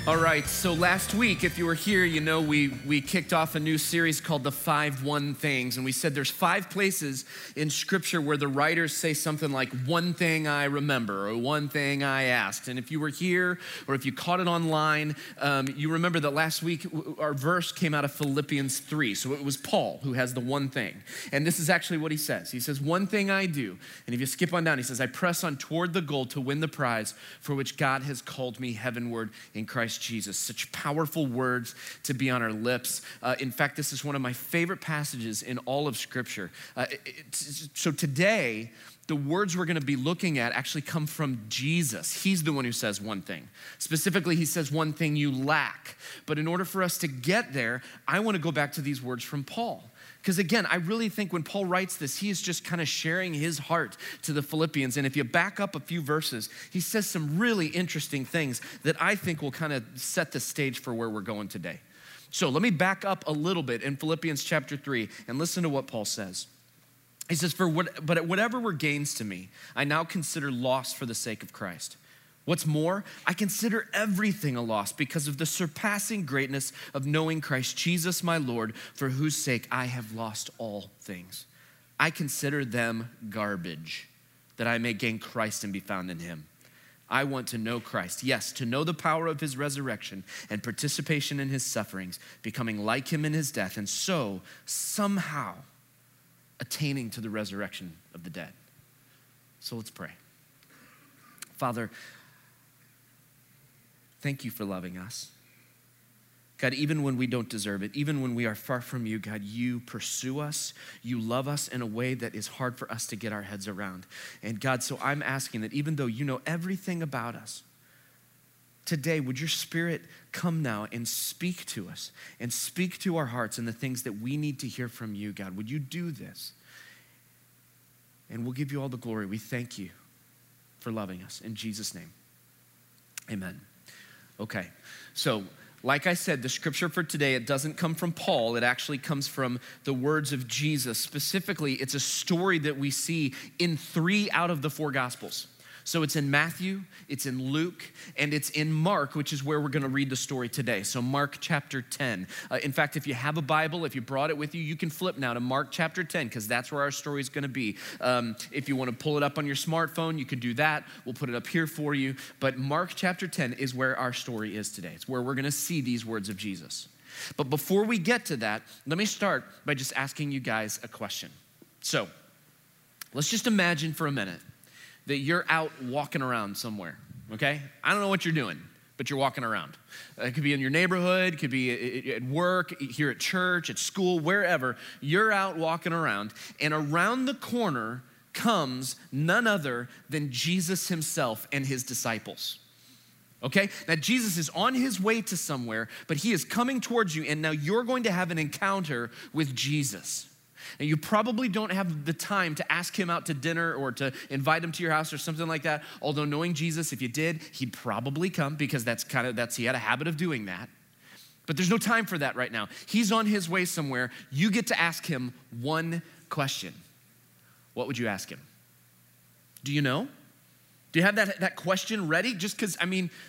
All right, so last week, if you were here, you know we kicked off a new series called The 5 One Things, and we said there's 5 places in Scripture where the writers say something like, one thing I remember, or one thing I asked. And if you were here, or if you caught it online, you remember that last week our verse came out of Philippians 3, so it was Paul who has the one thing. And this is actually what he says. He says, one thing I do, and if you skip on down, he says, I press on toward the goal to win the prize for which God has called me heavenward in Christ Jesus. Such powerful words to be on our lips. In fact, this is one of my favorite passages in all of Scripture. So today, the words we're going to be looking at actually come from Jesus. He's the one who says one thing. Specifically, he says one thing you lack. But in order for us to get there, I want to go back to these words from Paul. Because again, I really think when Paul writes this, he is just kind of sharing his heart to the Philippians. And if you back up a few verses, he says some really interesting things that I think will kind of set the stage for where we're going today. So let me back up a little bit in Philippians chapter 3 and listen to what Paul says. He says, but whatever were gains to me, I now consider loss for the sake of Christ. What's more, I consider everything a loss because of the surpassing greatness of knowing Christ Jesus my Lord, for whose sake I have lost all things. I consider them garbage, that I may gain Christ and be found in him. I want to know Christ, yes, to know the power of his resurrection and participation in his sufferings, becoming like him in his death, and so somehow attaining to the resurrection of the dead. So let's pray. Father, thank you for loving us. God, even when we don't deserve it, even when we are far from you, God, you pursue us. You love us in a way that is hard for us to get our heads around. And God, so I'm asking that even though you know everything about us, today, would your Spirit come now and speak to us and speak to our hearts and the things that we need to hear from you, God? Would you do this? And we'll give you all the glory. We thank you for loving us. In Jesus' name, amen. Okay, so like I said, the scripture for today, it doesn't come from Paul. It actually comes from the words of Jesus. Specifically, it's a story that we see in 3 out of the 4 Gospels. So it's in Matthew, it's in Luke, and it's in Mark, which is where we're going to read the story today. So Mark chapter 10. In fact, if you have a Bible, if you brought it with you, you can flip now to Mark chapter 10 because that's where our story is going to be. If you want to pull it up on your smartphone, you can do that. We'll put it up here for you. But Mark chapter 10 is where our story is today. It's where we're going to see these words of Jesus. But before we get to that, let me start by just asking you guys a question. So let's just imagine for a minute that you're out walking around somewhere, okay? I don't know what you're doing, but you're walking around. It could be in your neighborhood, it could be at work, here at church, at school, wherever. You're out walking around, and around the corner comes none other than Jesus himself and his disciples. Okay? Now, Jesus is on his way to somewhere, but he is coming towards you, and now you're going to have an encounter with Jesus. And you probably don't have the time to ask him out to dinner or to invite him to your house or something like that. Although knowing Jesus, if you did, he'd probably come because he had a habit of doing that. But there's no time for that right now. He's on his way somewhere. You get to ask him one question. What would you ask him? Do you know? Do you have that question ready? Just because,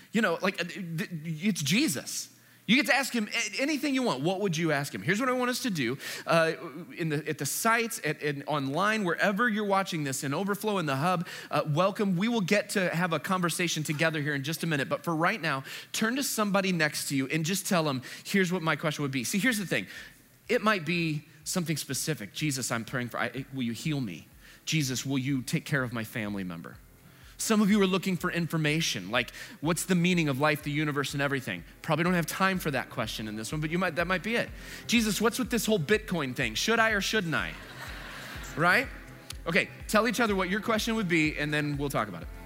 it's Jesus. You get to ask him anything you want. What would you ask him? Here's what I want us to do. At the sites, online, wherever you're watching this, in Overflow, in the Hub, welcome. We will get to have a conversation together here in just a minute. But for right now, turn to somebody next to you and just tell them, here's what my question would be. See, here's the thing. It might be something specific. Jesus, I'm praying for, will you heal me? Jesus, will you take care of my family member? Some of you are looking for information, like what's the meaning of life, the universe, and everything. Probably don't have time for that question in this one, but that might be it. Jesus, what's with this whole Bitcoin thing? Should I or shouldn't I? Right? Okay, tell each other what your question would be, and then we'll talk about it.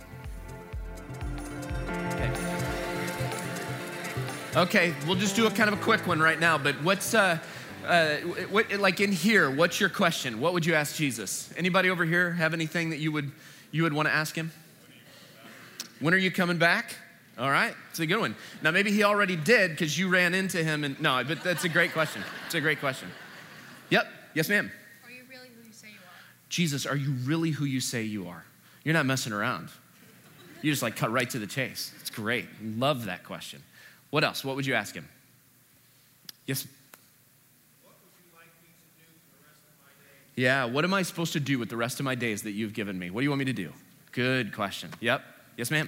Okay, we'll just do a kind of a quick one right now, but what's like in here, what's your question? What would you ask Jesus? Anybody over here have anything that you would want to ask him? When are you coming back? All right, it's a good one. Now, maybe he already did because you ran into him. No, but that's a great question. It's a great question. Yep, yes, ma'am. Are you really who you say you are? Jesus, are you really who you say you are? You're not messing around. You just cut right to the chase. It's great. Love that question. What else? What would you ask him? Yes? What would you like me to do for the rest of my days? Yeah, what am I supposed to do with the rest of my days that you've given me? What do you want me to do? Good question. Yep. Yes, ma'am?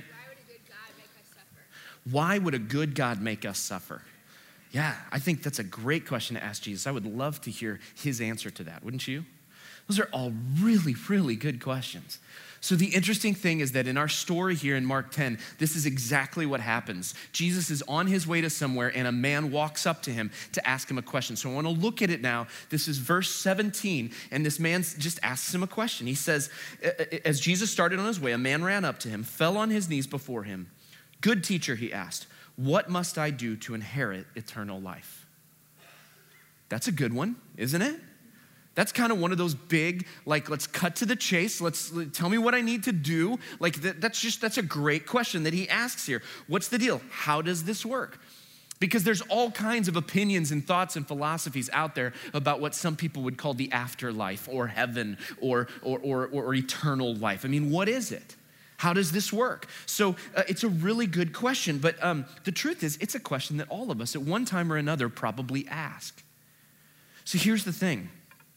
Why would a good God make us suffer? Why would a good God make us suffer? Yeah, I think that's a great question to ask Jesus. I would love to hear his answer to that, wouldn't you? Those are all really, really good questions. So the interesting thing is that in our story here in Mark 10, this is exactly what happens. Jesus is on his way to somewhere and a man walks up to him to ask him a question. So I want to look at it now. This is verse 17, and this man just asks him a question. He says, as Jesus started on his way, a man ran up to him, fell on his knees before him. Good teacher, he asked, what must I do to inherit eternal life? That's a good one, isn't it? That's kind of one of those big, like, let's cut to the chase. Tell me what I need to do. Like, that's a great question that he asks here. What's the deal? How does this work? Because there's all kinds of opinions and thoughts and philosophies out there about what some people would call the afterlife or heaven or eternal life. I mean, what is it? How does this work? So it's a really good question, but the truth is it's a question that all of us at one time or another probably ask. So here's the thing.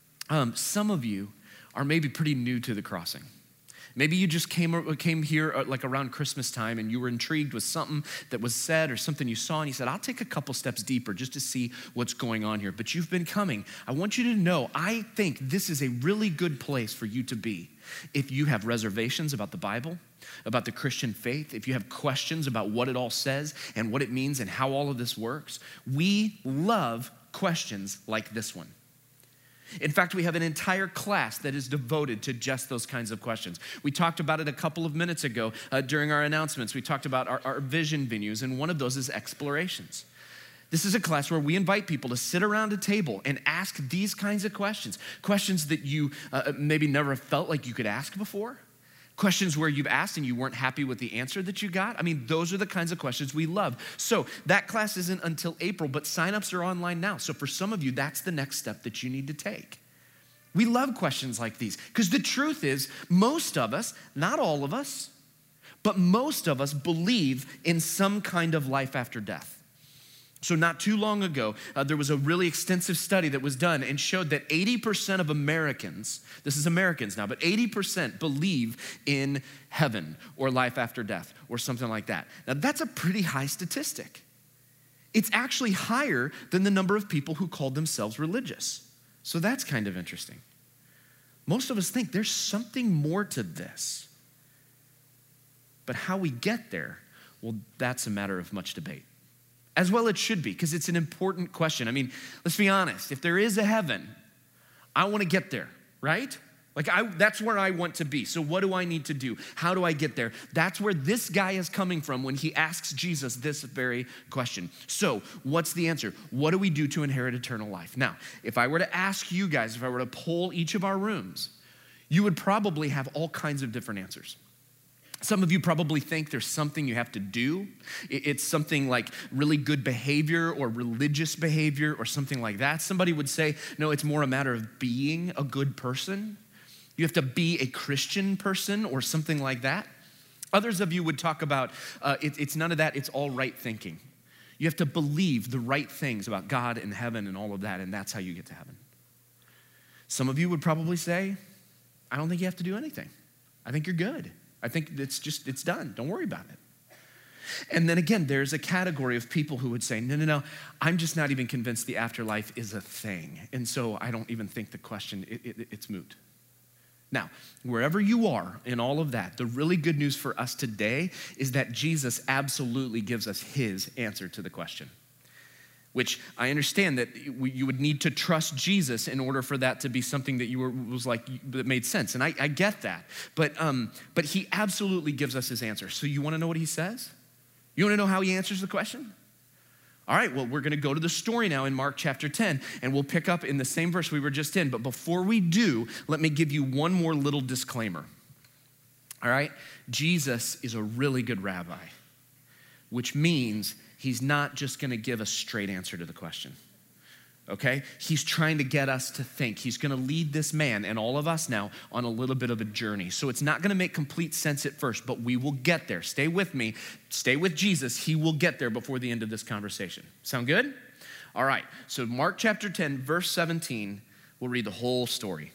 Some of you are maybe pretty new to the crossing. Maybe you just came here like around Christmas time and you were intrigued with something that was said or something you saw and you said, I'll take a couple steps deeper just to see what's going on here. But you've been coming. I want you to know, I think this is a really good place for you to be. If you have reservations about the Bible, about the Christian faith, if you have questions about what it all says and what it means and how all of this works, we love questions like this one. In fact, we have an entire class that is devoted to just those kinds of questions. We talked about it a couple of minutes ago during our announcements. We talked about our vision venues, and one of those is explorations. This is a class where we invite people to sit around a table and ask these kinds of questions, questions that you maybe never felt like you could ask before, questions where you've asked and you weren't happy with the answer that you got. I mean, those are the kinds of questions we love. So that class isn't until April, but signups are online now. So for some of you, that's the next step that you need to take. We love questions like these because the truth is most of us, not all of us, but most of us believe in some kind of life after death. So not too long ago, there was a really extensive study that was done and showed that 80% of Americans, this is Americans now, but 80% believe in heaven or life after death or something like that. Now that's a pretty high statistic. It's actually higher than the number of people who called themselves religious. So that's kind of interesting. Most of us think there's something more to this. But how we get there, well, that's a matter of much debate. As well it should be, because it's an important question. I mean, let's be honest. If there is a heaven, I want to get there, right? That's where I want to be. So what do I need to do? How do I get there? That's where this guy is coming from when he asks Jesus this very question. So what's the answer? What do we do to inherit eternal life? Now, if I were to ask you guys, if I were to poll each of our rooms, you would probably have all kinds of different answers. Some of you probably think there's something you have to do. It's something like really good behavior or religious behavior or something like that. Somebody would say, no, it's more a matter of being a good person. You have to be a Christian person or something like that. Others of you would talk about, it's none of that, it's all right thinking. You have to believe the right things about God and heaven and all of that, and that's how you get to heaven. Some of you would probably say, I don't think you have to do anything. I think you're good. I think it's done. Don't worry about it. And then again, there's a category of people who would say, no, I'm just not even convinced the afterlife is a thing. And so I don't even think the question, it's moot. Now, wherever you are in all of that, the really good news for us today is that Jesus absolutely gives us his answer to the question. Which I understand that you would need to trust Jesus in order for that to be something that that made sense. And I get that. But he absolutely gives us his answer. So you want to know what he says? You want to know how he answers the question? All right, well, we're going to go to the story now in Mark chapter 10, and we'll pick up in the same verse we were just in. But before we do, let me give you one more little disclaimer. All right? Jesus is a really good rabbi, which means he's not just going to give a straight answer to the question. okay? He's trying to get us to think. He's going to lead this man and all of us now on a little bit of a journey. So it's not going to make complete sense at first, but we will get there. Stay with me. Stay with Jesus. He will get there before the end of this conversation. Sound good? All right. So Mark chapter 10, verse 17, we'll read the whole story.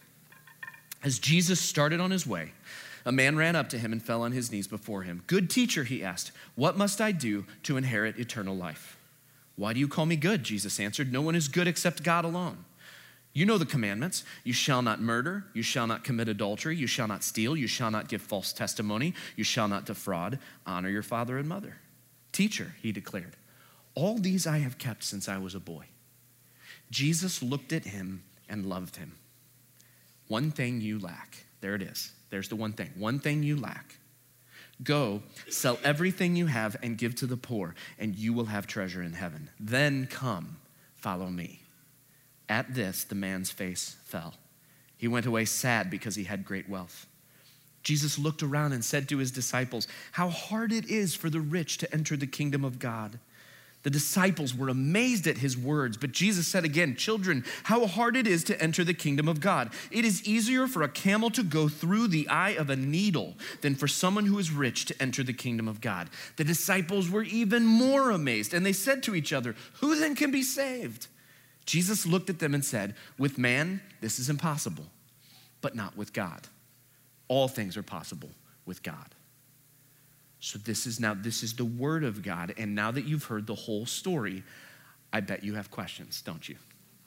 As Jesus started on his way, a man ran up to him and fell on his knees before him. "Good teacher," he asked, "what must I do to inherit eternal life?" "Why do you call me good?" Jesus answered. "No one is good except God alone. You know the commandments. You shall not murder. You shall not commit adultery. You shall not steal. You shall not give false testimony. You shall not defraud. Honor your father and mother." "Teacher," he declared, "all these I have kept since I was a boy." Jesus looked at him and loved him. "One thing you lack." There it is. There's the one thing. One thing you lack. "Go, sell everything you have and give to the poor, and you will have treasure in heaven. Then come, follow me." At this, the man's face fell. He went away sad because he had great wealth. Jesus looked around and said to his disciples, "How hard it is for the rich to enter the kingdom of God." The disciples were amazed at his words, but Jesus said again, "Children, how hard it is to enter the kingdom of God. It is easier for a camel to go through the eye of a needle than for someone who is rich to enter the kingdom of God." The disciples were even more amazed, and they said to each other, "Who then can be saved?" Jesus looked at them and said, "With man, this is impossible, but not with God. All things are possible with God." So this is the word of God. And now that you've heard the whole story, I bet you have questions, don't you?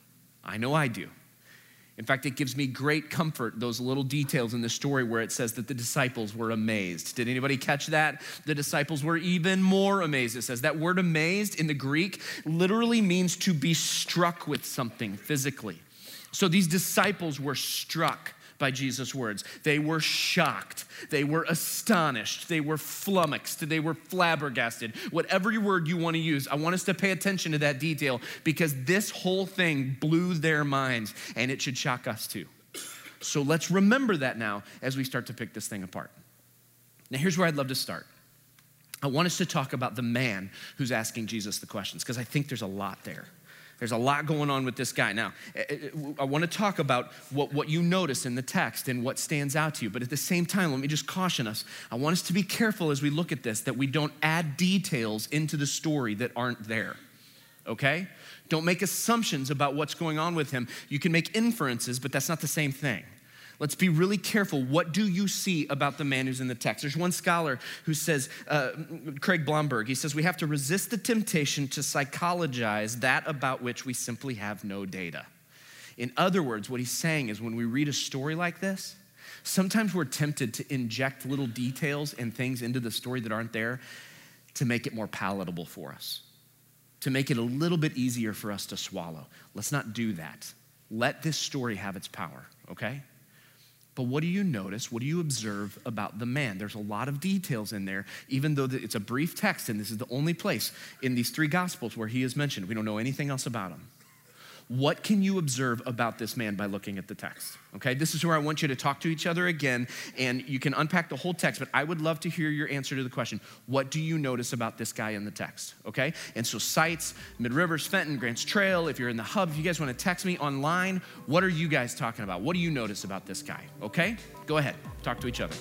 I know I do. In fact, it gives me great comfort, those little details in the story where it says that the disciples were amazed. Did anybody catch that? The disciples were even more amazed. It says that word amazed in the Greek literally means to be struck with something physically. So these disciples were struck by Jesus' words. They were shocked. They were astonished. They were flummoxed. They were flabbergasted. Whatever word you want to use, I want us to pay attention to that detail because this whole thing blew their minds and it should shock us too. So let's remember that now as we start to pick this thing apart. Now here's where I'd love to start. I want us to talk about the man who's asking Jesus the questions because I think there's a lot there. There's a lot going on with this guy. Now, I want to talk about what you notice in the text and what stands out to you. But at the same time, let me just caution us. I want us to be careful as we look at this that we don't add details into the story that aren't there, okay? Don't make assumptions about what's going on with him. You can make inferences, but that's not the same thing. Let's be really careful. What do you see about the man who's in the text? There's one scholar who says, Craig Blomberg, he says, we have to resist the temptation to psychologize that about which we simply have no data. In other words, what he's saying is when we read a story like this, sometimes we're tempted to inject little details and things into the story that aren't there to make it more palatable for us, to make it a little bit easier for us to swallow. Let's not do that. Let this story have its power, okay? But what do you notice? What do you observe about the man? There's a lot of details in there, even though it's a brief text, and this is the only place in these three Gospels where he is mentioned. We don't know anything else about him. What can you observe about this man by looking at the text? Okay, this is where I want you to talk to each other again, and you can unpack the whole text, but I would love to hear your answer to the question, what do you notice about this guy in the text? Okay, and so sites, Mid-Rivers, Fenton, Grants Trail, if you're in the hub, if you guys want to text me online, what are you guys talking about? What do you notice about this guy? Okay, go ahead, talk to each other.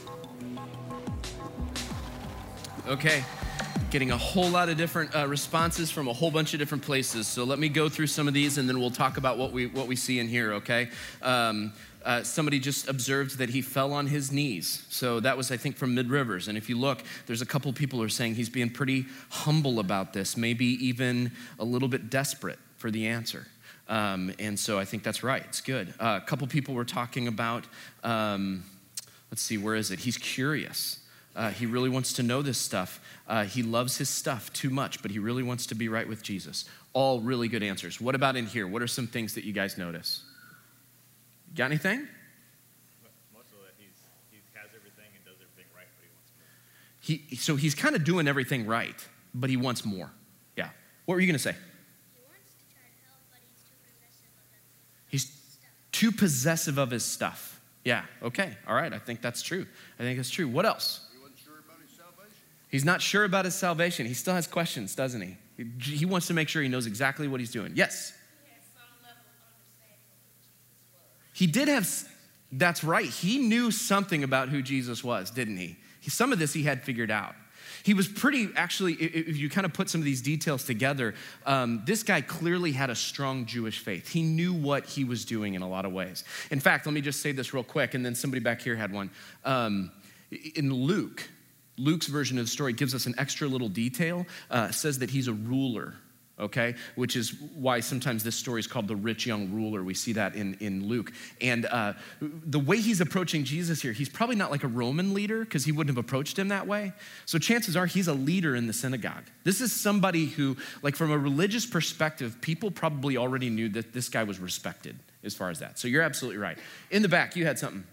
Okay. Getting a whole lot of different responses from a whole bunch of different places. So let me go through some of these and then we'll talk about what we see in here, okay? Somebody just observed that he fell on his knees. So that was, I think, from Mid-Rivers. And if you look, there's a couple people who are saying he's being pretty humble about this, maybe even a little bit desperate for the answer. And so I think that's right, it's good. A couple people were talking about, let's see, where is it? He's curious. He really wants to know this stuff. He loves his stuff too much, but he really wants to be right with Jesus. All really good answers. What about in here? What are some things that you guys notice? Got anything? Most of it, he has everything and does everything right, but he wants more. So he's kind of doing everything right, but he wants more. Yeah. What were you going to say? He wants to try to help, but He's too possessive of his stuff. Yeah, okay. All right, I think that's true. What else? He's not sure about his salvation. He still has questions, doesn't he? He wants to make sure he knows exactly what he's doing. Yes? He has fallen in love He did have, that's right. He knew something about who Jesus was, didn't he? Some of this he had figured out. He was pretty, actually, if you kind of put some of these details together, this guy clearly had a strong Jewish faith. He knew what he was doing in a lot of ways. In fact, let me just say this real quick, and then somebody back here had one. In Luke's version of the story gives us an extra little detail, says that he's a ruler, okay? Which is why sometimes this story is called the rich young ruler. We see that in Luke. And the way he's approaching Jesus here, he's probably not like a Roman leader because he wouldn't have approached him that way. So chances are he's a leader in the synagogue. This is somebody who, like from a religious perspective, people probably already knew that this guy was respected as far as that. So you're absolutely right. In the back, you had something.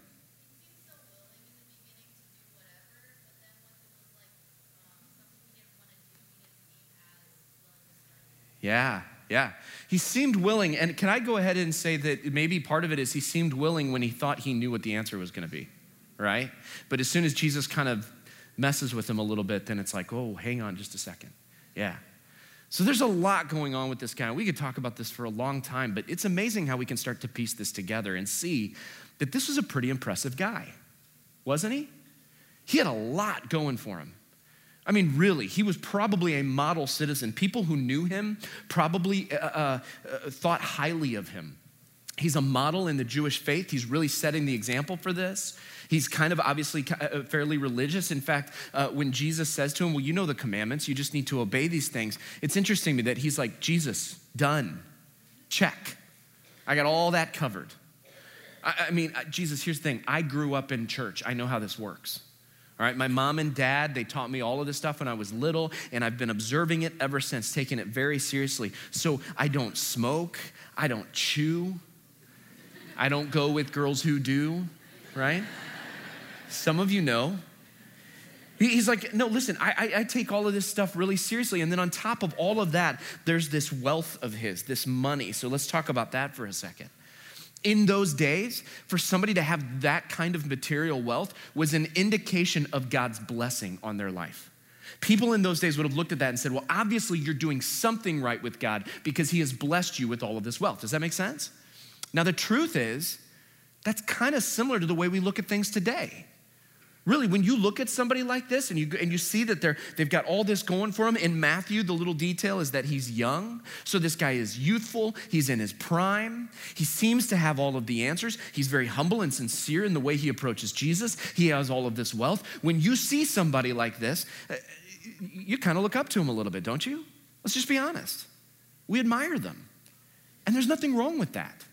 Yeah. He seemed willing, and can I go ahead and say that maybe part of it is he seemed willing when he thought he knew what the answer was going to be, right? But as soon as Jesus kind of messes with him a little bit, then it's like, oh, hang on just a second. Yeah. So there's a lot going on with this guy. We could talk about this for a long time, but it's amazing how we can start to piece this together and see that this was a pretty impressive guy, wasn't he? He had a lot going for him. I mean, really, he was probably a model citizen. People who knew him probably thought highly of him. He's a model in the Jewish faith. He's really setting the example for this. He's kind of obviously fairly religious. In fact, when Jesus says to him, well, you know the commandments, you just need to obey these things. It's interesting to me that he's like, Jesus, done, check. I got all that covered. I mean, Jesus, here's the thing. I grew up in church. I know how this works. All right, my mom and dad, they taught me all of this stuff when I was little, and I've been observing it ever since, taking it very seriously. So I don't smoke, I don't chew, I don't go with girls who do, right? Some of you know. He's like, no, listen, I take all of this stuff really seriously, and then on top of all of that, there's this wealth of his, this money. So let's talk about that for a second. In those days, for somebody to have that kind of material wealth was an indication of God's blessing on their life. People in those days would have looked at that and said, well, obviously you're doing something right with God because he has blessed you with all of this wealth. Does that make sense? Now, the truth is, that's kind of similar to the way we look at things today. Really, when you look at somebody like this and you see that they've got all this going for them, in Matthew, the little detail is that he's young. So this guy is youthful. He's in his prime. He seems to have all of the answers. He's very humble and sincere in the way he approaches Jesus. He has all of this wealth. When you see somebody like this, you kind of look up to him a little bit, don't you? Let's just be honest. We admire them. And there's nothing wrong with that.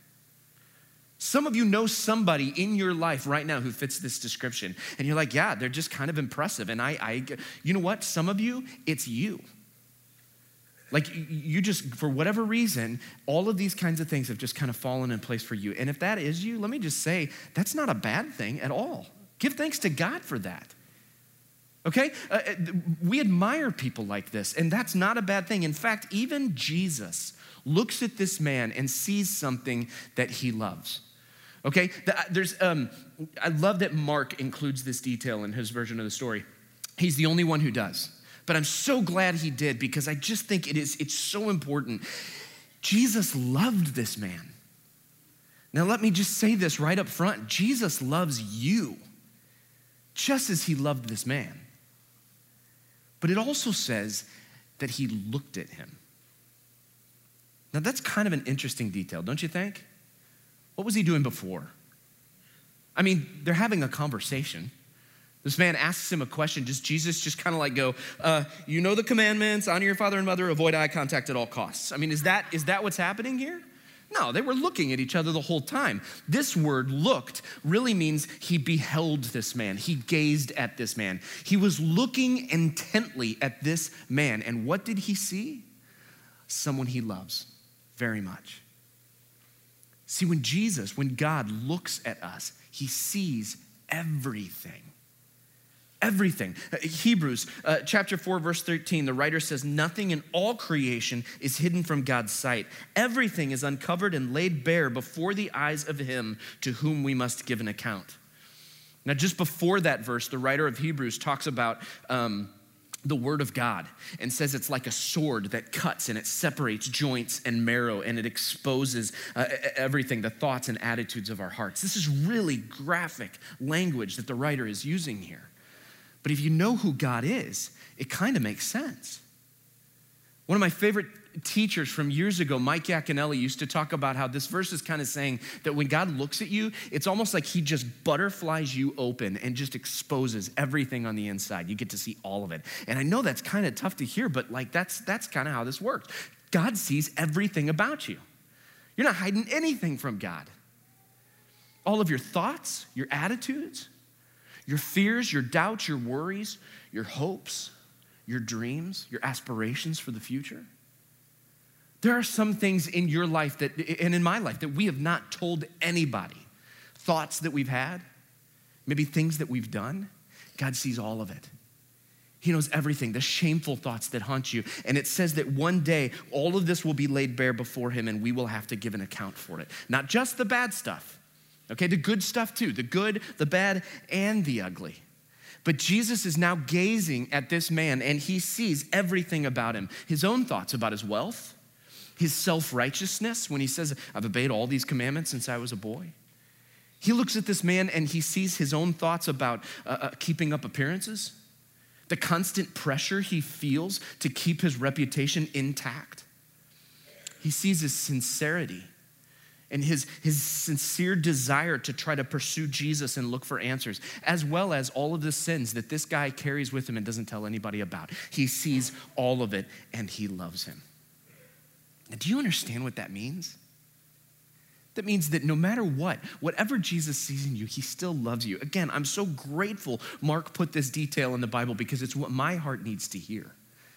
Some of you know somebody in your life right now who fits this description. And you're like, yeah, they're just kind of impressive. And you know what? Some of you, it's you. Like you just, for whatever reason, all of these kinds of things have just kind of fallen in place for you. And if that is you, let me just say, that's not a bad thing at all. Give thanks to God for that. Okay? We admire people like this, and that's not a bad thing. In fact, even Jesus looks at this man and sees something that he loves. Okay, I love that Mark includes this detail in his version of the story. He's the only one who does, but I'm so glad he did because I just think it's so important. Jesus loved this man. Now let me just say this right up front. Jesus loves you just as he loved this man. But it also says that he looked at him. Now that's kind of an interesting detail, don't you think? What was he doing before? I mean, they're having a conversation. This man asks him a question. Does Jesus just kind of like go, you know the commandments, honor your father and mother, avoid eye contact at all costs? I mean, is that what's happening here? No, they were looking at each other the whole time. This word looked really means he beheld this man. He gazed at this man. He was looking intently at this man. And what did he see? Someone he loves very much. See, when God looks at us, he sees everything. Everything. Hebrews chapter 4, verse 13, the writer says, nothing in all creation is hidden from God's sight. Everything is uncovered and laid bare before the eyes of him to whom we must give an account. Now, just before that verse, the writer of Hebrews talks about the word of God and says it's like a sword that cuts and it separates joints and marrow and it exposes everything, the thoughts and attitudes of our hearts. This is really graphic language that the writer is using here. But if you know who God is, it kind of makes sense. One of my favorite teachers from years ago, Mike Yaconelli, used to talk about how this verse is kind of saying that when God looks at you, it's almost like he just butterflies you open and just exposes everything on the inside. You get to see all of it. And I know that's kind of tough to hear, but like that's kind of how this works. God sees everything about you. You're not hiding anything from God. All of your thoughts, your attitudes, your fears, your doubts, your worries, your hopes, your dreams, your aspirations for the future. There are some things in your life and in my life that we have not told anybody. Thoughts that we've had, maybe things that we've done. God sees all of it. He knows everything, the shameful thoughts that haunt you. And it says that one day, all of this will be laid bare before him and we will have to give an account for it. Not just the bad stuff, okay? The good stuff too, the good, the bad, and the ugly. But Jesus is now gazing at this man and he sees everything about him. His own thoughts about his wealth, his self-righteousness when he says, I've obeyed all these commandments since I was a boy. He looks at this man and he sees his own thoughts about keeping up appearances, the constant pressure he feels to keep his reputation intact. He sees his sincerity and his sincere desire to try to pursue Jesus and look for answers, as well as all of the sins that this guy carries with him and doesn't tell anybody about. He sees all of it and he loves him. Now, do you understand what that means? That means that no matter whatever Jesus sees in you, he still loves you. Again, I'm so grateful Mark put this detail in the Bible because it's what my heart needs to hear.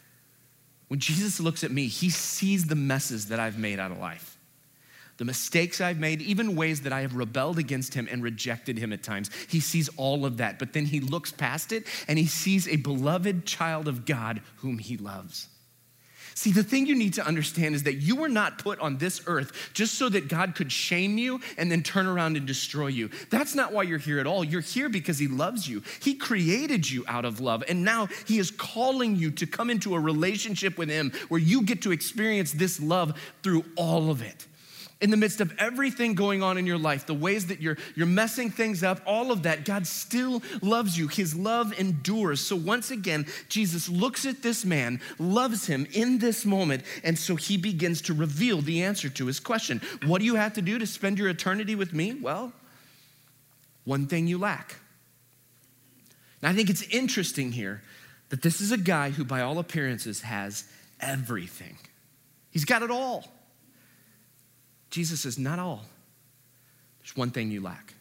When Jesus looks at me, he sees the messes that I've made out of life, the mistakes I've made, even ways that I have rebelled against him and rejected him at times. He sees all of that, but then he looks past it and he sees a beloved child of God whom he loves. See, the thing you need to understand is that you were not put on this earth just so that God could shame you and then turn around and destroy you. That's not why you're here at all. You're here because he loves you. He created you out of love, and now he is calling you to come into a relationship with him where you get to experience this love through all of it. In the midst of everything going on in your life, the ways that you're messing things up, all of that, God still loves you. His love endures. So once again, Jesus looks at this man, loves him in this moment, and so he begins to reveal the answer to his question. What do you have to do to spend your eternity with me? Well, one thing you lack. Now, I think it's interesting here that this is a guy who, by all appearances, has everything. He's got it all. Jesus says, not all. There's one thing you lack.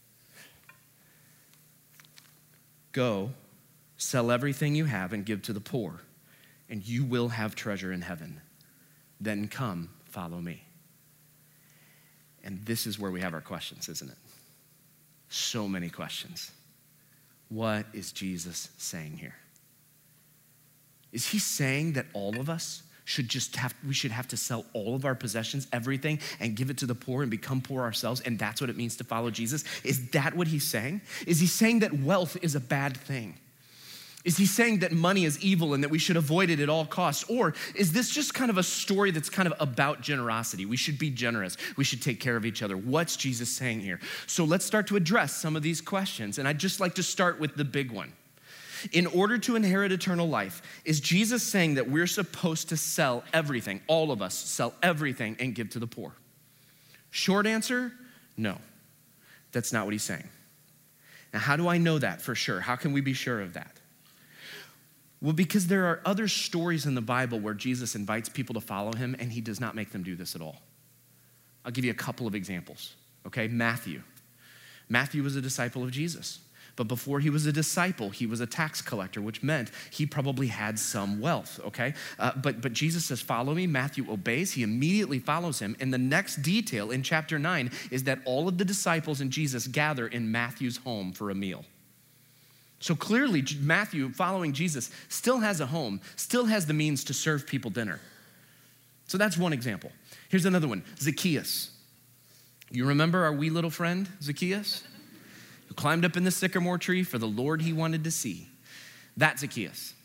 Go, sell everything you have and give to the poor, and you will have treasure in heaven. Then come, follow me. And this is where we have our questions, isn't it? So many questions. What is Jesus saying here? Is he saying that all of us we should have to sell all of our possessions, everything, and give it to the poor and become poor ourselves, and that's what it means to follow Jesus? Is that what he's saying? Is he saying that wealth is a bad thing? Is he saying that money is evil and that we should avoid it at all costs? Or is this just kind of a story that's kind of about generosity? We should be generous. We should take care of each other. What's Jesus saying here? So let's start to address some of these questions, and I'd just like to start with the big one. In order to inherit eternal life, is Jesus saying that we're supposed to sell everything, all of us sell everything and give to the poor? Short answer, no. That's not what he's saying. Now, how do I know that for sure? How can we be sure of that? Well, because there are other stories in the Bible where Jesus invites people to follow him and he does not make them do this at all. I'll give you a couple of examples, okay? Matthew was a disciple of Jesus. But before he was a disciple, he was a tax collector, which meant he probably had some wealth, okay? But Jesus says, follow me. Matthew obeys. He immediately follows him. And the next detail in chapter 9 is that all of the disciples and Jesus gather in Matthew's home for a meal. So clearly, Matthew, following Jesus, still has a home, still has the means to serve people dinner. So that's one example. Here's another one, Zacchaeus. You remember our wee little friend, Zacchaeus? Who climbed up in the sycamore tree for the Lord he wanted to see. That Zacchaeus.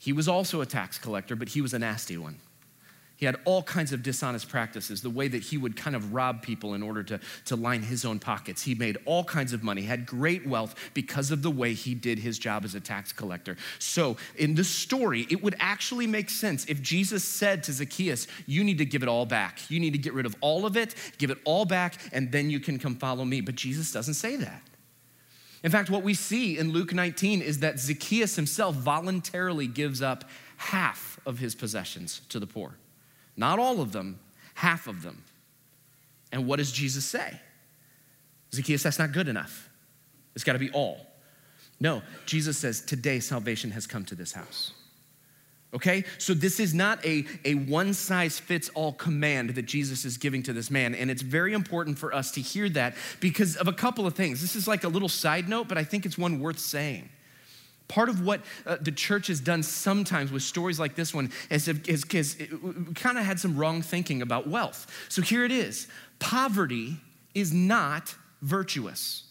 He was also a tax collector, but he was a nasty one. He had all kinds of dishonest practices, the way that he would kind of rob people in order to line his own pockets. He made all kinds of money, had great wealth because of the way he did his job as a tax collector. So in this story, it would actually make sense if Jesus said to Zacchaeus, you need to give it all back. You need to get rid of all of it, give it all back, and then you can come follow me. But Jesus doesn't say that. In fact, what we see in Luke 19 is that Zacchaeus himself voluntarily gives up half of his possessions to the poor. Not all of them, half of them. And what does Jesus say? Zacchaeus, that's not good enough. It's got to be all. No, Jesus says, today salvation has come to this house. Okay? So this is not a one-size-fits-all command that Jesus is giving to this man. And it's very important for us to hear that because of a couple of things. This is like a little side note, but I think it's one worth saying. Part of what the church has done sometimes with stories like this one is we kind of had some wrong thinking about wealth. So here it is. Poverty is not virtuous.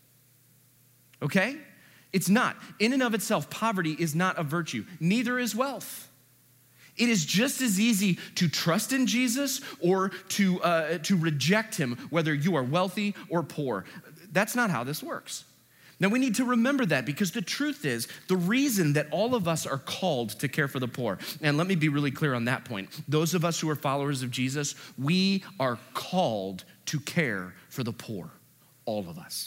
Okay? It's not. In and of itself, poverty is not a virtue. Neither is wealth. It is just as easy to trust in Jesus or to reject him, whether you are wealthy or poor. That's not how this works. Now, we need to remember that because the truth is, the reason that all of us are called to care for the poor, and let me be really clear on that point. Those of us who are followers of Jesus, we are called to care for the poor, all of us.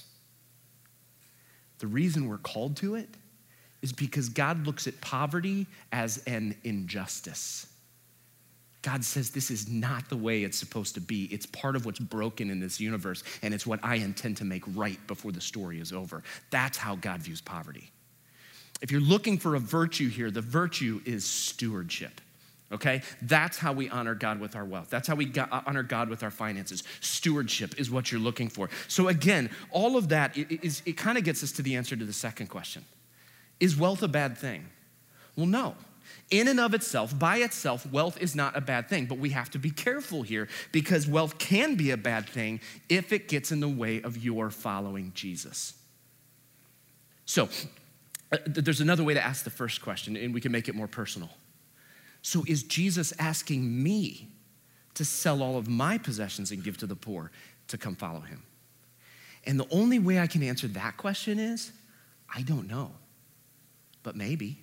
The reason we're called to it is because God looks at poverty as an injustice. God says this is not the way it's supposed to be. It's part of what's broken in this universe, and it's what I intend to make right before the story is over. That's how God views poverty. If you're looking for a virtue here, the virtue is stewardship, okay? That's how we honor God with our wealth. That's how we honor God with our finances. Stewardship is what you're looking for. So again, all of that, it kind of gets us to the answer to the second question. Is wealth a bad thing? Well, no. In and of itself, by itself, wealth is not a bad thing, but we have to be careful here because wealth can be a bad thing if it gets in the way of your following Jesus. So, there's another way to ask the first question, and we can make it more personal. So, is Jesus asking me to sell all of my possessions and give to the poor to come follow him? And the only way I can answer that question is, I don't know, but maybe.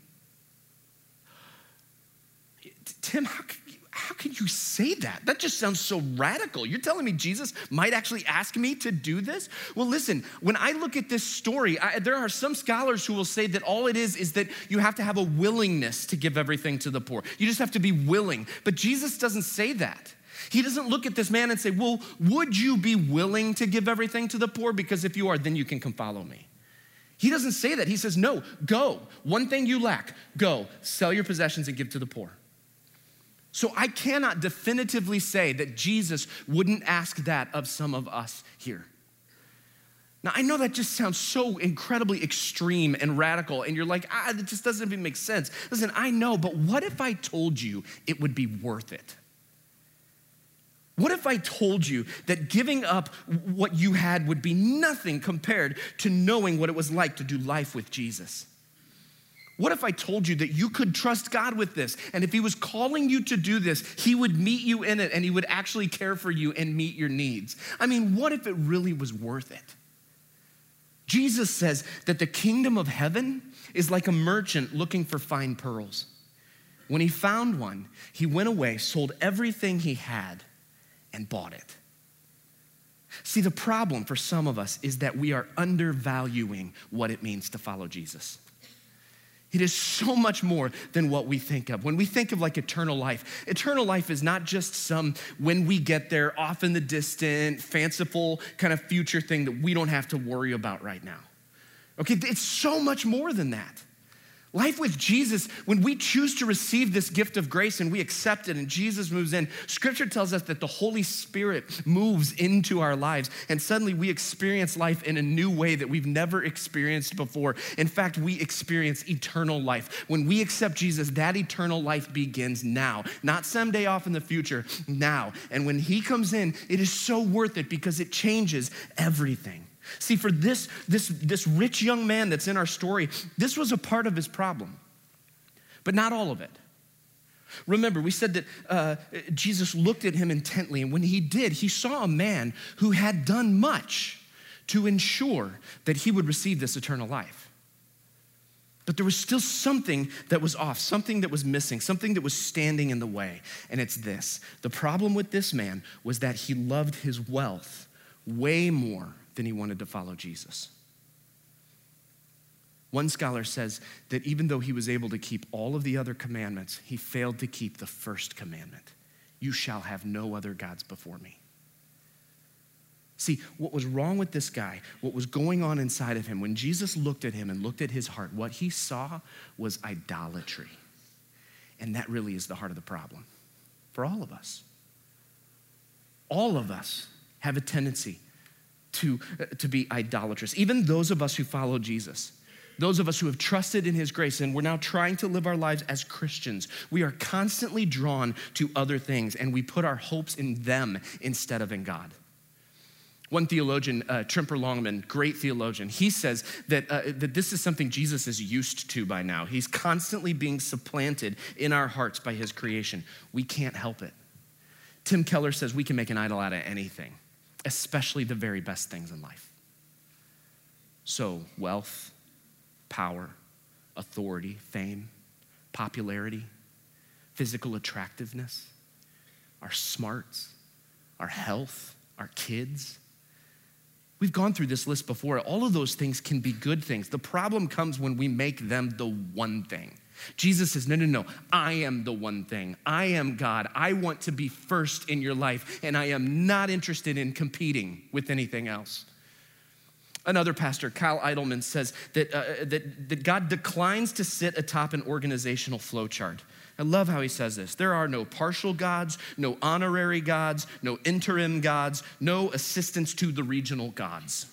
Tim, how can you say that? That just sounds so radical. You're telling me Jesus might actually ask me to do this? Well, listen, when I look at this story, there are some scholars who will say that all it is that you have to have a willingness to give everything to the poor. You just have to be willing. But Jesus doesn't say that. He doesn't look at this man and say, well, would you be willing to give everything to the poor? Because if you are, then you can come follow me. He doesn't say that. He says, no, go. One thing you lack, go. Sell your possessions and give to the poor. So I cannot definitively say that Jesus wouldn't ask that of some of us here. Now, I know that just sounds so incredibly extreme and radical, and you're like, that just doesn't even make sense. Listen, I know, but what if I told you it would be worth it? What if I told you that giving up what you had would be nothing compared to knowing what it was like to do life with Jesus? What if I told you that you could trust God with this, and if he was calling you to do this, he would meet you in it, and he would actually care for you and meet your needs? I mean, what if it really was worth it? Jesus says that the kingdom of heaven is like a merchant looking for fine pearls. When he found one, he went away, sold everything he had, and bought it. See, the problem for some of us is that we are undervaluing what it means to follow Jesus. It is so much more than what we think of. When we think of like eternal life is not just some, when we get there, off in the distant, fanciful kind of future thing that we don't have to worry about right now. Okay, it's so much more than that. Life with Jesus, when we choose to receive this gift of grace and we accept it and Jesus moves in, Scripture tells us that the Holy Spirit moves into our lives and suddenly we experience life in a new way that we've never experienced before. In fact, we experience eternal life. When we accept Jesus, that eternal life begins now, not someday off in the future, now. And when he comes in, it is so worth it because it changes everything. See, for this rich young man that's in our story, this was a part of his problem. but not all of it. Remember, we said that Jesus looked at him intently, and when he did, he saw a man who had done much to ensure that he would receive this eternal life. But there was still something that was off, something that was missing, something that was standing in the way, and it's this. The problem with this man was that he loved his wealth way more than he wanted to follow Jesus. One scholar says that even though he was able to keep all of the other commandments, he failed to keep the first commandment. You shall have no other gods before me. See, what was wrong with this guy, what was going on inside of him, when Jesus looked at him and looked at his heart, what he saw was idolatry. And that really is the heart of the problem for all of us. All of us have a tendency to be idolatrous, even those of us who follow Jesus. Those of us who have trusted in his grace and we're now trying to live our lives as Christians, we are constantly drawn to other things and we put our hopes in them instead of in God. One theologian, Tremper Longman, great theologian, he says that this is something Jesus is used to by now. He's constantly being supplanted in our hearts by his creation. We can't help it. Tim Keller says we can make an idol out of anything, especially the very best things in life. So, wealth, power, authority, fame, popularity, physical attractiveness, our smarts, our health, our kids. We've gone through this list before. All of those things can be good things. The problem comes when we make them the one thing. Jesus says, no, I am the one thing. I am God. I want to be first in your life, and I am not interested in competing with anything else. Another pastor, Kyle Idleman, says that God declines to sit atop an organizational flowchart. I love how he says this. There are no partial gods, no honorary gods, no interim gods, no assistants to the regional gods.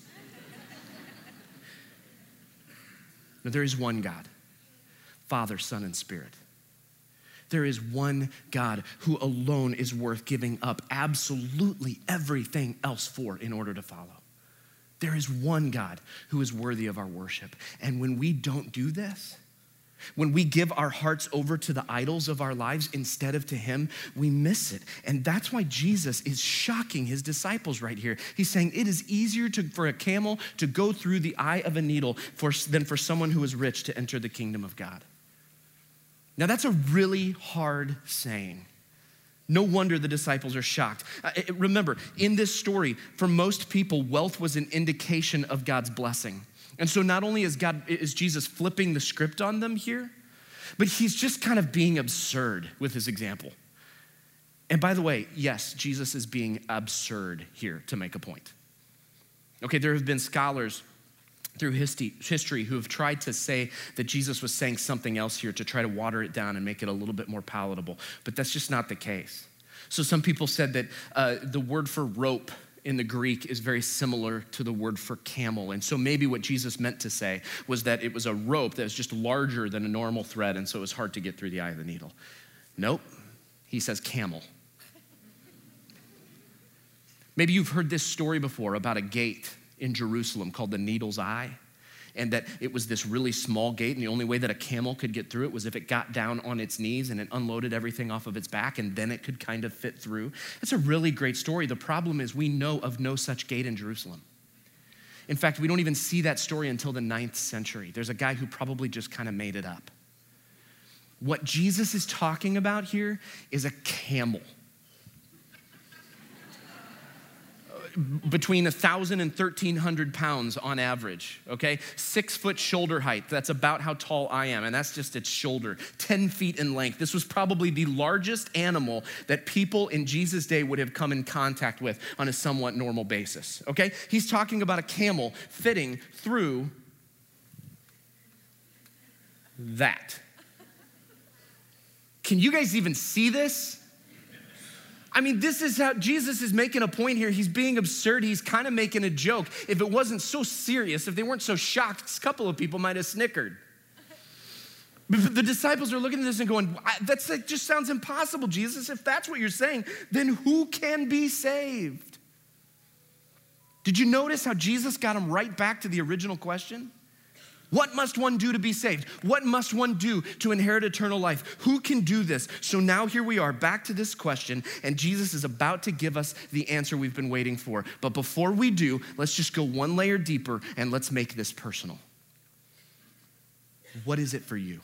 No, there is one God, Father, Son, and Spirit. There is one God who alone is worth giving up absolutely everything else for in order to follow. There is one God who is worthy of our worship. And when we don't do this, when we give our hearts over to the idols of our lives instead of to him, we miss it. And that's why Jesus is shocking his disciples right here. He's saying it is easier for a camel to go through the eye of a needle than for someone who is rich to enter the kingdom of God. Now that's a really hard saying. No wonder the disciples are shocked. Remember, in this story, for most people, wealth was an indication of God's blessing. And so not only is Jesus flipping the script on them here, but he's just kind of being absurd with his example. And by the way, yes, Jesus is being absurd here to make a point. Okay, there have been scholars through history who have tried to say that Jesus was saying something else here to try to water it down and make it a little bit more palatable, but that's just not the case. So some people said that the word for rope in the Greek is very similar to the word for camel, and so maybe what Jesus meant to say was that it was a rope that was just larger than a normal thread, and so it was hard to get through the eye of the needle. Nope, he says camel. Maybe you've heard this story before about a gate in Jerusalem called the Needle's Eye, and that it was this really small gate, and the only way that a camel could get through it was if it got down on its knees and it unloaded everything off of its back, and then it could kind of fit through. It's a really great story. The problem is we know of no such gate in Jerusalem. In fact, we don't even see that story until the 9th century. There's a guy who probably just kind of made it up. What Jesus is talking about here is a camel. Between 1,000 and 1,300 pounds on average, okay? 6 foot shoulder height, that's about how tall I am, and that's just its shoulder. 10 feet in length. This was probably the largest animal that people in Jesus' day would have come in contact with on a somewhat normal basis, okay? He's talking about a camel fitting through that. Can you guys even see this? I mean, this is how Jesus is making a point here. He's being absurd. He's kind of making a joke. If it wasn't so serious, if they weren't so shocked, a couple of people might have snickered. But the disciples are looking at this and going, that just sounds impossible, Jesus. If that's what you're saying, then who can be saved? Did you notice how Jesus got him right back to the original question? What must one do to be saved? What must one do to inherit eternal life? Who can do this? So now here we are back to this question, and Jesus is about to give us the answer we've been waiting for. But before we do, let's just go one layer deeper and let's make this personal. What is it for you?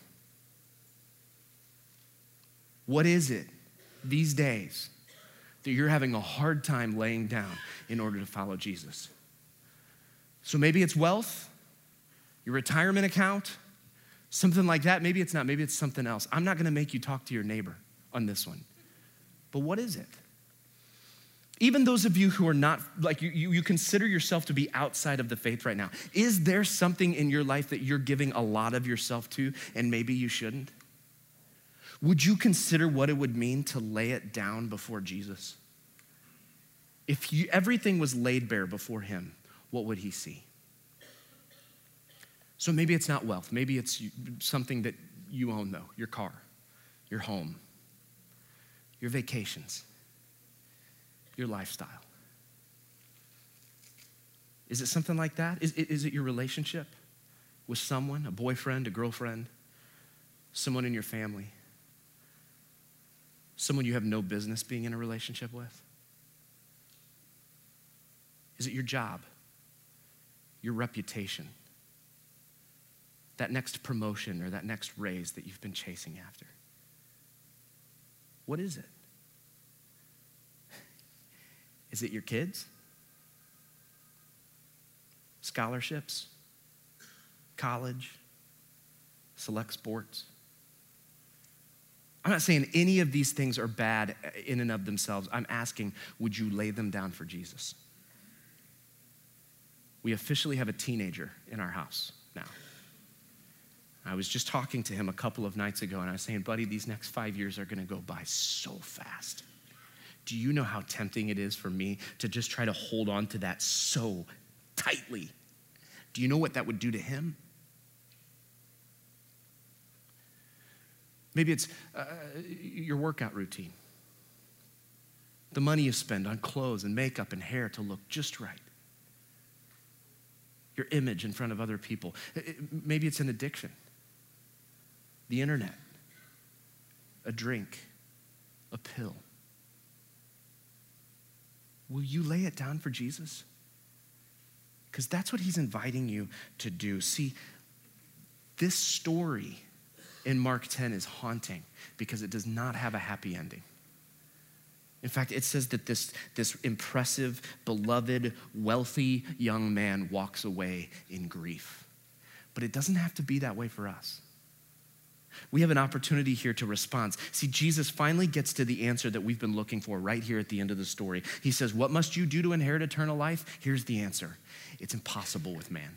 What is it these days that you're having a hard time laying down in order to follow Jesus? So maybe it's wealth, your retirement account, something like that. Maybe it's not. Maybe it's something else. I'm not going to make you talk to your neighbor on this one. But what is it? Even those of you who are not, like you consider yourself to be outside of the faith right now, is there something in your life that you're giving a lot of yourself to and maybe you shouldn't? Would you consider what it would mean to lay it down before Jesus? If everything was laid bare before him, what would he see? So maybe it's not wealth. Maybe it's something that you own, though, your car, your home, your vacations, your lifestyle. Is it something like that? Is it your relationship with someone, a boyfriend, a girlfriend, someone in your family, someone you have no business being in a relationship with? Is it your job, your reputation, that next promotion or that next raise that you've been chasing after? What is it? Is it your kids? Scholarships? College? Select sports? I'm not saying any of these things are bad in and of themselves. I'm asking, would you lay them down for Jesus? We officially have a teenager in our house now. I was just talking to him a couple of nights ago, and I was saying, buddy, these next 5 years are going to go by so fast. Do you know how tempting it is for me to just try to hold on to that so tightly? Do you know what that would do to him? Maybe it's your workout routine, the money you spend on clothes and makeup and hair to look just right, your image in front of other people. Maybe it's an addiction, the internet, a drink, a pill. Will you lay it down for Jesus? Because that's what he's inviting you to do. See, this story in Mark 10 is haunting because it does not have a happy ending. In fact, it says that this impressive, beloved, wealthy young man walks away in grief. But it doesn't have to be that way for us. We have an opportunity here to respond. See, Jesus finally gets to the answer that we've been looking for right here at the end of the story. He says, what must you do to inherit eternal life? Here's the answer. It's impossible with man.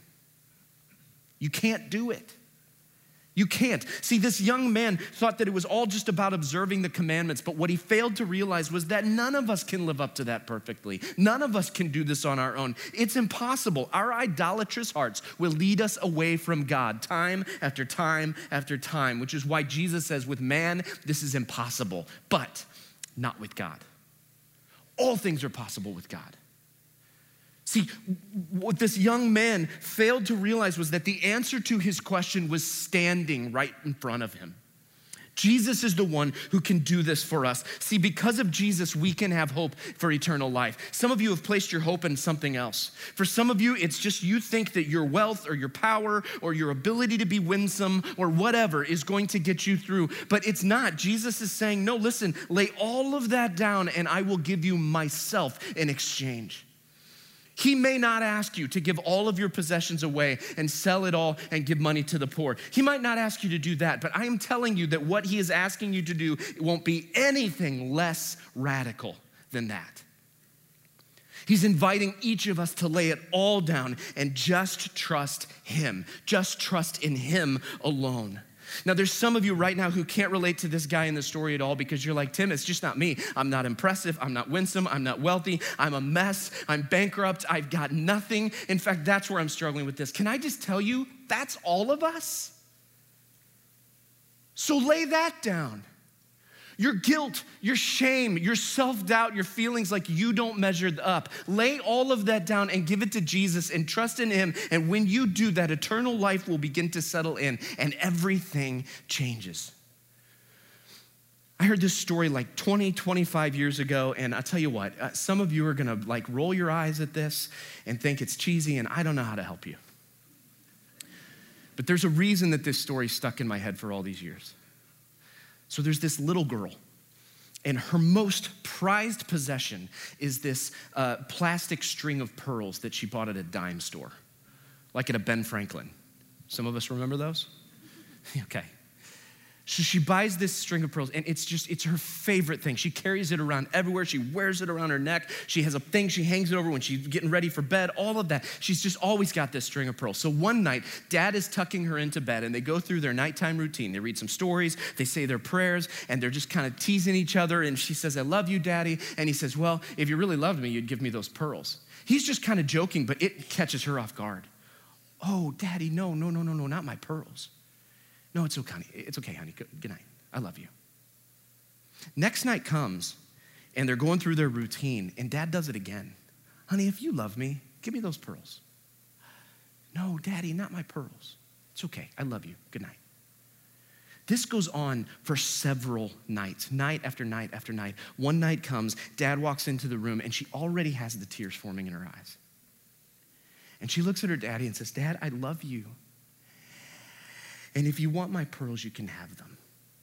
You can't do it. You can't. See, this young man thought that it was all just about observing the commandments, but what he failed to realize was that none of us can live up to that perfectly. None of us can do this on our own. It's impossible. Our idolatrous hearts will lead us away from God time after time after time, which is why Jesus says with man, this is impossible, but not with God. All things are possible with God. See, what this young man failed to realize was that the answer to his question was standing right in front of him. Jesus is the one who can do this for us. See, because of Jesus, we can have hope for eternal life. Some of you have placed your hope in something else. For some of you, it's just you think that your wealth or your power or your ability to be winsome or whatever is going to get you through, but it's not. Jesus is saying, no, listen, lay all of that down and I will give you myself in exchange. He may not ask you to give all of your possessions away and sell it all and give money to the poor. He might not ask you to do that, but I am telling you that what he is asking you to do won't be anything less radical than that. He's inviting each of us to lay it all down and just trust him. Just trust in him alone. Now, there's some of you right now who can't relate to this guy in the story at all because you're like, Tim, it's just not me. I'm not impressive. I'm not winsome. I'm not wealthy. I'm a mess. I'm bankrupt. I've got nothing. In fact, that's where I'm struggling with this. Can I just tell you, that's all of us? So lay that down. Your guilt, your shame, your self-doubt, your feelings like you don't measure up. Lay all of that down and give it to Jesus and trust in him. And when you do that, eternal life will begin to settle in and everything changes. I heard this story like 20, 25 years ago, and I'll tell you what, some of you are gonna like roll your eyes at this and think it's cheesy, and I don't know how to help you. But there's a reason that this story stuck in my head for all these years. So there's this little girl, and her most prized possession is this plastic string of pearls that she bought at a dime store, like at a Ben Franklin. Some of us remember those? Okay. So she buys this string of pearls, and it's her favorite thing. She carries it around everywhere. She wears it around her neck. She has a thing she hangs it over when she's getting ready for bed, all of that. She's just always got this string of pearls. So one night, Dad is tucking her into bed, and they go through their nighttime routine. They read some stories, they say their prayers, and they're just kind of teasing each other, and she says, I love you, Daddy. And he says, well, if you really loved me, you'd give me those pearls. He's just kind of joking, but it catches her off guard. Oh, Daddy, no, not my pearls. No, it's okay, honey. Good night. I love you. Next night comes, and they're going through their routine, and Dad does it again. Honey, if you love me, give me those pearls. No, Daddy, not my pearls. It's okay. I love you. Good night. This goes on for several nights, night after night after night. One night comes, Dad walks into the room, and she already has the tears forming in her eyes. And she looks at her daddy and says, Dad, I love you. And if you want my pearls, you can have them.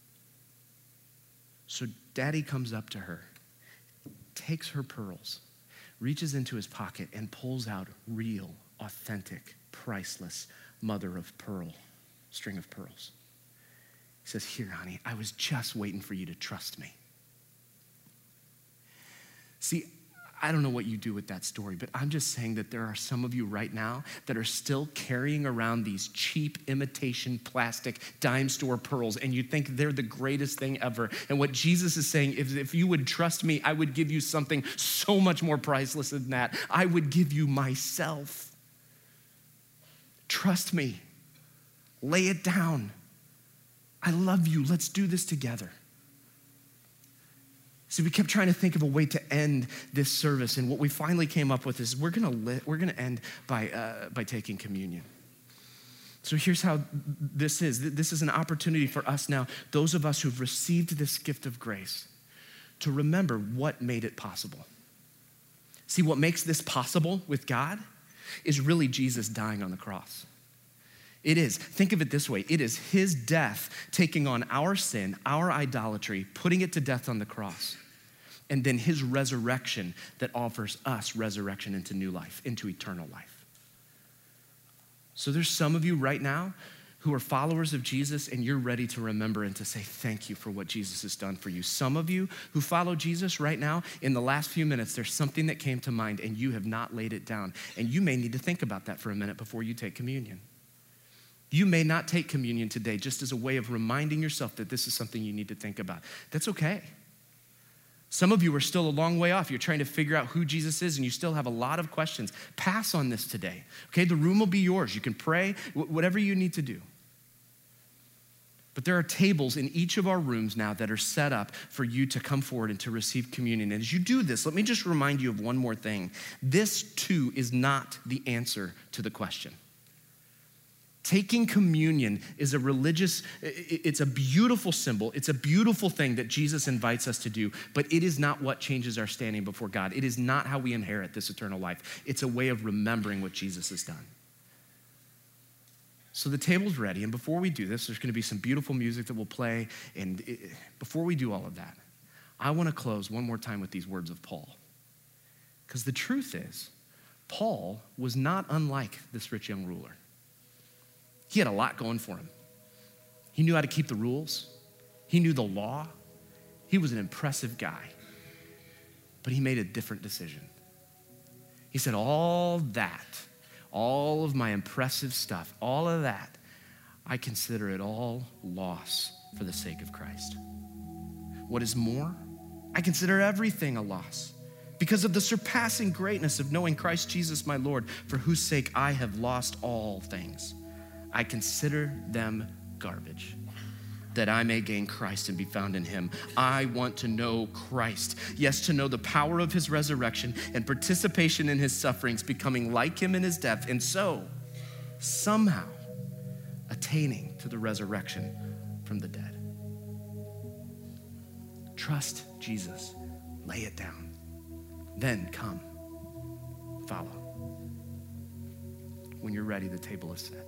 So Daddy comes up to her, takes her pearls, reaches into his pocket, and pulls out real, authentic, priceless mother of pearl, string of pearls. He says, here, honey, I was just waiting for you to trust me. See, I don't know what you do with that story, but I'm just saying that there are some of you right now that are still carrying around these cheap imitation plastic dime store pearls, and you think they're the greatest thing ever. And what Jesus is saying is, if you would trust me, I would give you something so much more priceless than that. I would give you myself. Trust me. Lay it down. I love you. Let's do this together. See, we kept trying to think of a way to end this service, and what we finally came up with is we're gonna end by taking communion. So here's how this is. This is an opportunity for us now, those of us who've received this gift of grace, to remember what made it possible. See, what makes this possible with God is really Jesus dying on the cross. It is, think of it this way, it is his death taking on our sin, our idolatry, putting it to death on the cross, and then his resurrection that offers us resurrection into new life, into eternal life. So there's some of you right now who are followers of Jesus, and you're ready to remember and to say thank you for what Jesus has done for you. Some of you who follow Jesus right now, in the last few minutes, there's something that came to mind and you have not laid it down, and you may need to think about that for a minute before you take communion. You may not take communion today just as a way of reminding yourself that this is something you need to think about. That's okay. Some of you are still a long way off. You're trying to figure out who Jesus is, and you still have a lot of questions. Pass on this today, okay? The room will be yours. You can pray, whatever you need to do. But there are tables in each of our rooms now that are set up for you to come forward and to receive communion. And as you do this, let me just remind you of one more thing. This, too, is not the answer to the question. Taking communion is it's a beautiful symbol. It's a beautiful thing that Jesus invites us to do, but it is not what changes our standing before God. It is not how we inherit this eternal life. It's a way of remembering what Jesus has done. So the table's ready, and before we do this, there's gonna be some beautiful music that will play, and before we do all of that, I wanna close one more time with these words of Paul. Because the truth is, Paul was not unlike this rich young ruler. He had a lot going for him. He knew how to keep the rules. He knew the law. He was an impressive guy. But he made a different decision. He said, all of my impressive stuff, all of that, I consider it all loss for the sake of Christ. What is more, I consider everything a loss because of the surpassing greatness of knowing Christ Jesus my Lord, for whose sake I have lost all things. I consider them garbage, that I may gain Christ and be found in him. I want to know Christ. Yes, to know the power of his resurrection and participation in his sufferings, becoming like him in his death, and so somehow attaining to the resurrection from the dead. Trust Jesus. Lay it down. Then come. Follow. When you're ready, the table is set.